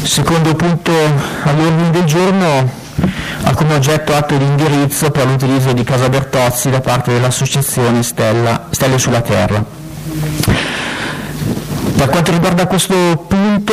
Secondo punto all'ordine del giorno ha come oggetto atto di indirizzo per l'utilizzo di Casa Bertozzi da parte dell'associazione Stelle sulla Terra. Per quanto riguarda questo punto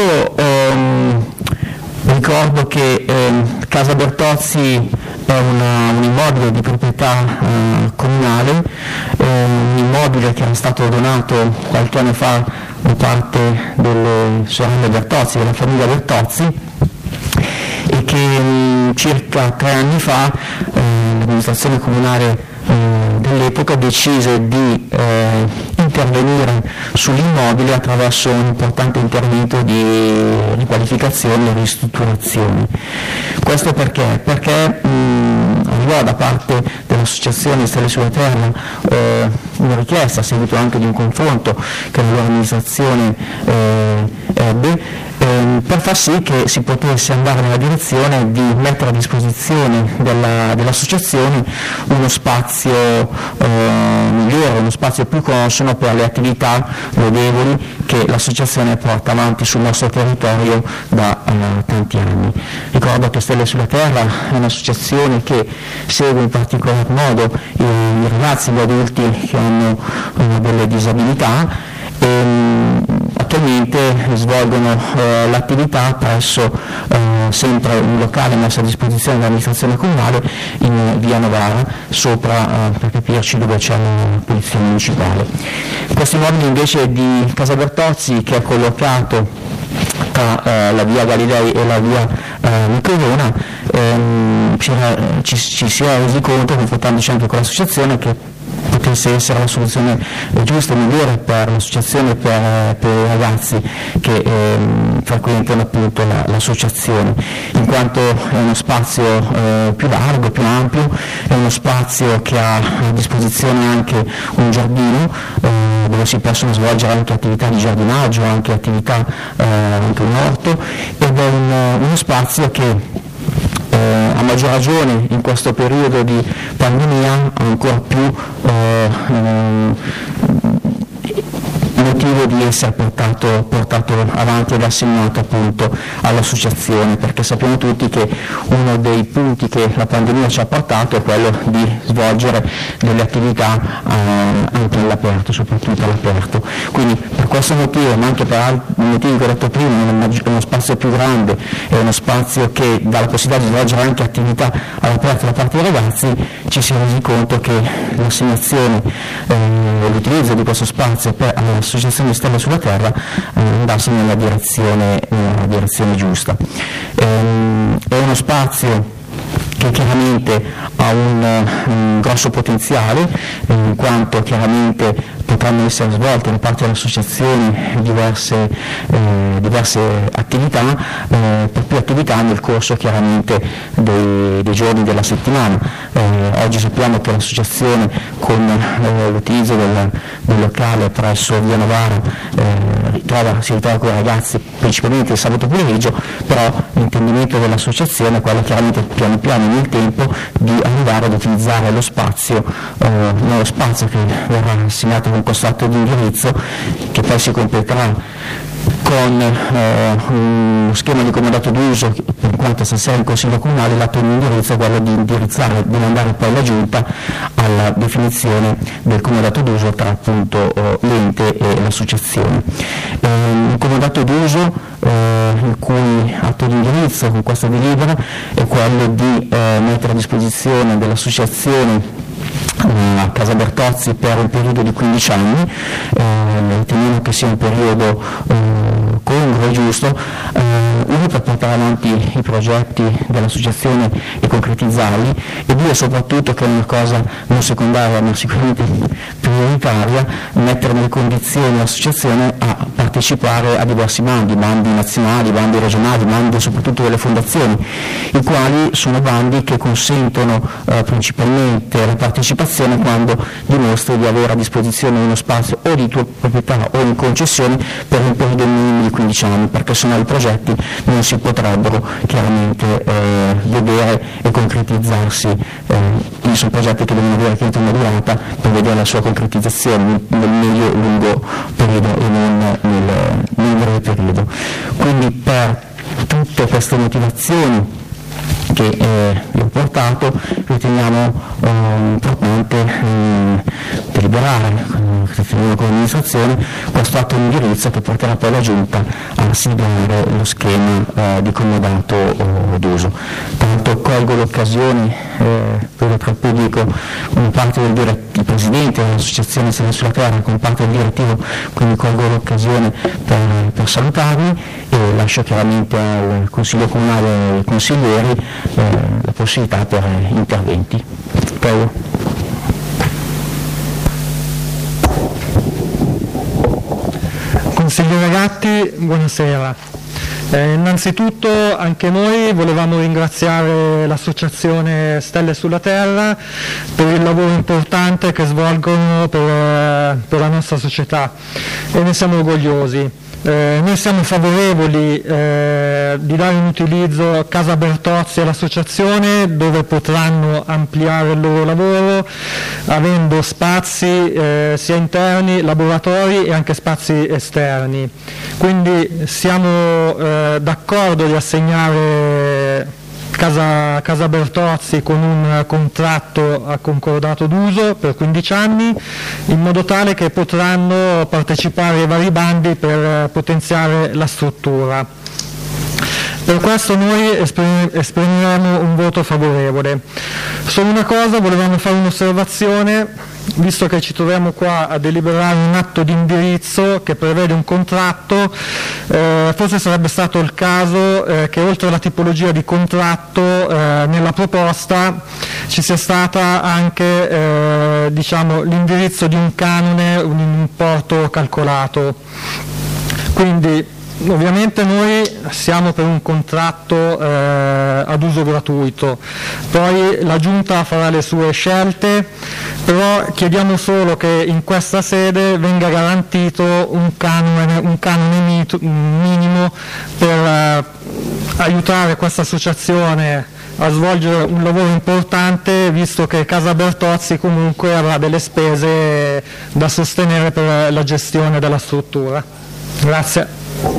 ricordo che Casa Bertozzi è un immobile di proprietà comunale, un immobile che era stato donato qualche anno fa da parte delle sorelle Bertozzi, della famiglia Bertozzi, e che circa 3 anni fa l'amministrazione comunale dell'epoca decise di intervenire sull'immobile attraverso un importante intervento di riqualificazione e ristrutturazione. Questo perché? Perché arrivò da parte dell'associazione Stelle sulla Terra una richiesta a seguito anche di un confronto che l'amministrazione ebbe per far sì che si potesse andare nella direzione di mettere a disposizione dell'associazione uno spazio migliore, uno spazio più consono per le attività lodevoli che l'associazione porta avanti sul nostro territorio da tanti anni. Ricordo che Stelle sulla Terra è un'associazione che segue in particolar modo i ragazzi e gli adulti che hanno delle disabilità e attualmente svolgono l'attività presso sempre un locale messo a disposizione dell'amministrazione comunale in via Novara, sopra per capirci dove c'è la polizia municipale. Questo immobile invece di Casa Bertozzi, che è collocato tra la via Galilei e la via Microrona, ci si è resi conto, confrontandoci anche con l'associazione, che potesse essere la soluzione giusta e migliore per l'associazione e per i ragazzi che frequentano appunto l'associazione, in quanto è uno spazio più largo, più ampio, è uno spazio che ha a disposizione anche un giardino dove si possono svolgere anche attività di giardinaggio, anche attività, anche un orto, ed è uno spazio che a maggior ragione in questo periodo di pandemia ancora più motivo di essere portato avanti ed assegnato appunto all'associazione, perché sappiamo tutti che uno dei punti che la pandemia ci ha portato è quello di svolgere delle attività anche all'aperto, soprattutto all'aperto. Quindi per questo motivo, ma anche per altri motivi che ho detto prima, è uno spazio più grande, è uno spazio che dà la possibilità di svolgere anche attività all'aperto da parte dei ragazzi, ci si è resi conto che l'assegnazione e l'utilizzo di questo spazio per l'associazione Stelle sulla Terra andasse nella direzione giusta. È uno spazio che chiaramente ha un grosso potenziale, in quanto chiaramente potranno essere svolte da parte dell'associazione diverse attività, per più attività nel corso chiaramente dei giorni della settimana. Oggi sappiamo che l'associazione, con l'utilizzo del locale presso via Novara, si ritrova con i ragazzi principalmente il sabato pomeriggio, però l'intendimento dell'associazione è quello chiaramente piano piano nel tempo di arrivare ad utilizzare lo spazio, nuovo spazio che verrà assegnato con questo atto di indirizzo, che poi si completerà con uno schema di comodato d'uso, per quanto stasera in Consiglio Comunale l'atto di indirizzo è quello di indirizzare, di mandare poi la Giunta alla definizione del comodato d'uso tra appunto l'ente e l'associazione. Un comodato d'uso il cui atto di indirizzo con questa delibera è quello di mettere a disposizione dell'associazione a Casa Bertozzi per un periodo di 15 anni, riteniamo che sia un periodo congruo e giusto, uno per portare avanti i progetti dell'associazione e concretizzarli, e due soprattutto, che è una cosa non secondaria ma sicuramente prioritaria, mettere nelle condizioni l'associazione a partecipare a diversi bandi nazionali, bandi regionali, bandi soprattutto delle fondazioni, i quali sono bandi che consentono principalmente la partecipazione quando dimostri di avere a disposizione uno spazio o di tua proprietà o in concessione per un periodo minimo di 15 anni, perché sennò i progetti non si potrebbero chiaramente vedere e concretizzarsi. Quindi sono progetti che devono avere chiaramente una durata per vedere la sua concretizzazione nel medio-lungo periodo e non nel breve periodo. Quindi per tutti tutte queste motivazioni che vi ho portato, riteniamo importante deliberare con l'amministrazione questo atto di indirizzo che porterà poi la Giunta a siglare lo schema di comodato d'uso. Tanto colgo l'occasione, vedo tra il pubblico una parte del il Presidente dell'Associazione Sede sulla Terra con parte del direttivo, quindi colgo l'occasione per salutarvi e lascio chiaramente al Consiglio Comunale e ai consiglieri la possibilità per interventi. Prego. Consigliere Gatti, buonasera. Innanzitutto anche noi volevamo ringraziare l'Associazione Stelle sulla Terra per il lavoro importante che svolgono per la nostra società e ne siamo orgogliosi. Noi siamo favorevoli di dare in utilizzo a Casa Bertozzi all'associazione, dove potranno ampliare il loro lavoro avendo spazi sia interni, laboratori e anche spazi esterni. Quindi siamo d'accordo di assegnare Casa Bertozzi con un contratto a concordato d'uso per 15 anni, in modo tale che potranno partecipare ai vari bandi per potenziare la struttura. Per questo noi esprimeremo un voto favorevole. Solo una cosa, volevamo fare un'osservazione, visto che ci troviamo qua a deliberare un atto di indirizzo che prevede un contratto, forse sarebbe stato il caso che oltre alla tipologia di contratto nella proposta ci sia stata anche l'indirizzo di un canone, un importo calcolato. Quindi ovviamente noi siamo per un contratto ad uso gratuito, poi la Giunta farà le sue scelte, però chiediamo solo che in questa sede venga garantito un canone minimo per aiutare questa associazione a svolgere un lavoro importante, visto che Casa Bertozzi comunque avrà delle spese da sostenere per la gestione della struttura. Grazie.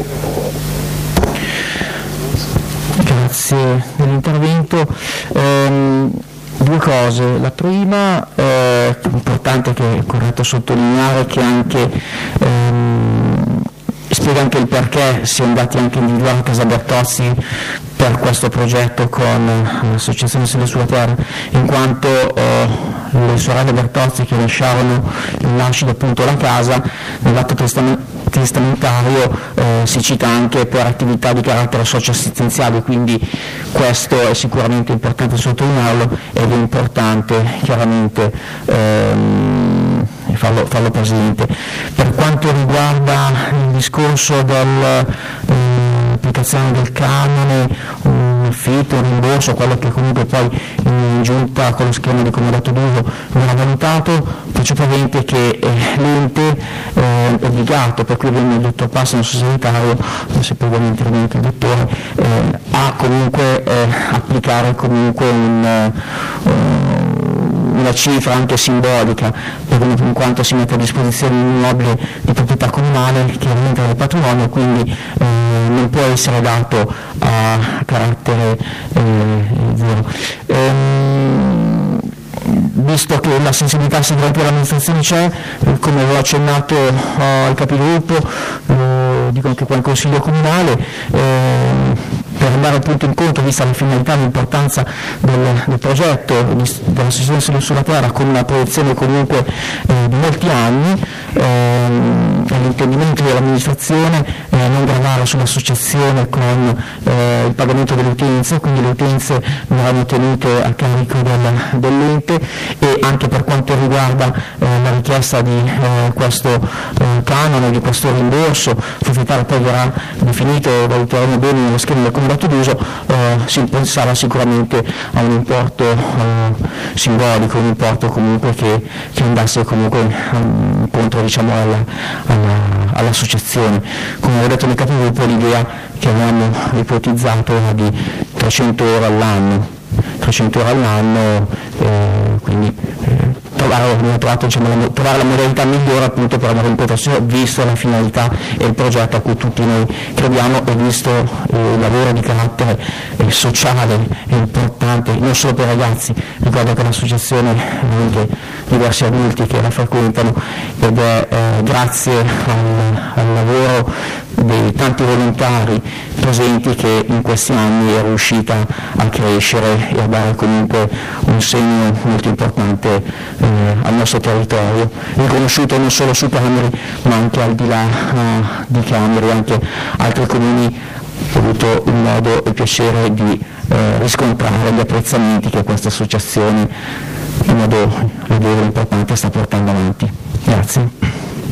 Grazie dell'intervento. Due cose. La prima, è importante, che è corretto sottolineare che anche spiega anche il perché si è andati anche a individuare Casa Bertozzi per questo progetto con l'Associazione Sede sulla Terra, in quanto le sorelle Bertozzi che lasciarono il nascito appunto la casa, nell'atto testamentario si cita anche per attività di carattere socio-assistenziale, quindi questo è sicuramente importante sottolinearlo ed è importante chiaramente farlo presente. Per quanto riguarda il discorso dell'applicazione del canone, un affitto, un rimborso, quello che comunque poi in Giunta con lo schema di comodato d'uso non ha valutato, faccio presente che l'ente è obbligato, per cui abbiamo il dottor Passi, il nostro segretario, se poi vuole intervenire il dottore, a comunque applicare comunque una cifra anche simbolica, in quanto si mette a disposizione un immobile di proprietà comunale che rientra nel patrimonio, quindi non può essere dato a carattere zero. Visto che la sensibilità sicuramente dell'amministrazione c'è, come avevo accennato al capigruppo, lo dico anche qua al Consiglio Comunale, per andare appunto incontro, vista la finalità e l'importanza del progetto dell'Associazione Sede sulla Terra, con una proiezione comunque di molti anni, l'intendimento dell'amministrazione non gravare sull'associazione con il pagamento delle utenze, quindi le utenze verranno tenute a carico dell'ente, e anche per quanto riguarda la richiesta di questo canone, di questo rimborso, il proprietario poi verrà definito, valuteremo bene nello schema del comodato d'uso, si pensava sicuramente a un importo simbolico, un importo comunque che andasse comunque incontro all'associazione. Come ho detto nel capigruppo, l'idea che avevamo ipotizzato era di 300 euro all'anno, quindi trovare la modalità migliore appunto per avere in considerazione, visto la finalità e il progetto a cui tutti noi crediamo e visto il lavoro di carattere sociale e importante non solo per i ragazzi. Ricordo che l'associazione ha anche diversi adulti che la frequentano, ed è grazie al lavoro dei tanti volontari presenti che in questi anni è riuscita a crescere e a dare comunque un segno molto importante al nostro territorio, riconosciuto non solo su Cameri ma anche al di là di Cameri. Anche altri comuni ho avuto il modo e il piacere di riscontrare gli apprezzamenti che questa associazione in modo lodevole e importante sta portando avanti. Grazie.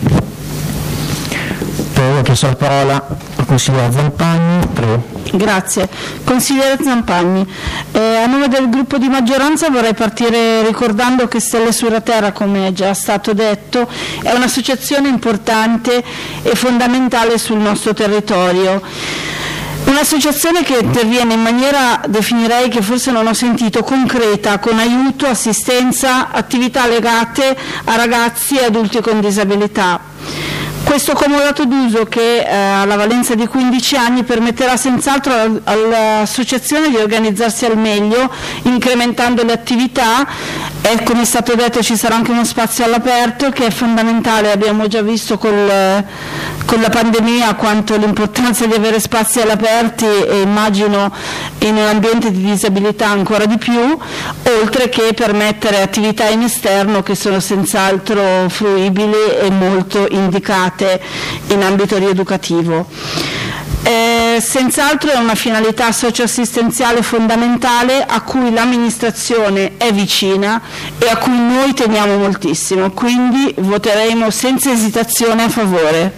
Ho chiesto la parola al consigliere Zampagni, prego. Grazie. Consigliere Zampagni, a nome del gruppo di maggioranza vorrei partire ricordando che Stelle sulla Terra, come è già stato detto, è un'associazione importante e fondamentale sul nostro territorio. Un'associazione che interviene in maniera, definirei che forse non ho sentito, concreta, con aiuto, assistenza, attività legate a ragazzi e adulti con disabilità. Questo comodato d'uso, che ha la valenza di 15 anni, permetterà senz'altro all'associazione di organizzarsi al meglio, incrementando le attività, e come è stato detto ci sarà anche uno spazio all'aperto che è fondamentale. Abbiamo già visto con la pandemia quanto l'importanza di avere spazi all'aperti, e immagino in un ambiente di disabilità ancora di più, oltre che permettere attività in esterno che sono senz'altro fruibili e molto indicate in ambito rieducativo. Senz'altro è una finalità socioassistenziale fondamentale a cui l'amministrazione è vicina e a cui noi teniamo moltissimo, quindi voteremo senza esitazione a favore.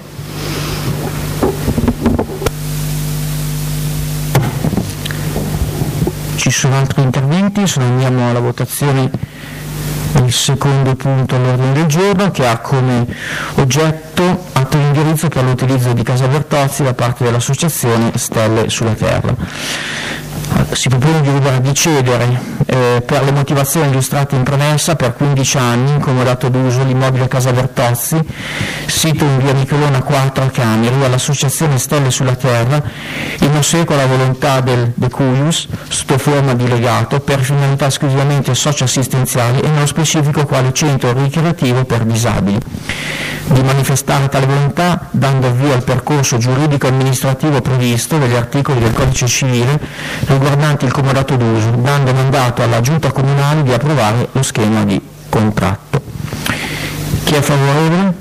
Ci sono altri interventi? Se non andiamo alla votazione. Il secondo punto all'ordine del giorno, che ha come oggetto atto di indirizzo per l'utilizzo di Casa Bertozzi da parte dell'associazione Stelle sulla Terra. Si propone di cedere per le motivazioni illustrate in premessa per 15 anni in comodato d'uso l'immobile Casa Bertozzi, sito in via Michelona 4 a Cameri, all'associazione Stelle sulla Terra, in ossequio alla volontà del De Cuius, sotto forma di legato, per finalità esclusivamente socio-assistenziali e nello specifico quale centro ricreativo per disabili. Di manifestare tale volontà dando avvio al percorso giuridico-amministrativo previsto dagli articoli del Codice Civile riguardanti il comodato d'uso, dando mandato alla Giunta Comunale di approvare lo schema di contratto. Chi è favorevole?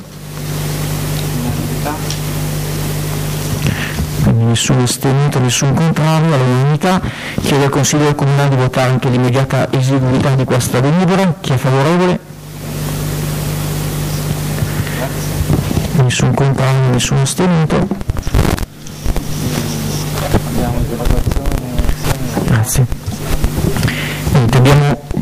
Quindi nessun astenuto, nessun contrario, all'unanimità. Chiedo al Consiglio Comunale di votare anche l'immediata eseguibilità di questa delibera. Chi è favorevole? Nessun contrario, nessun astenuto. Grazie. Niente, abbiamo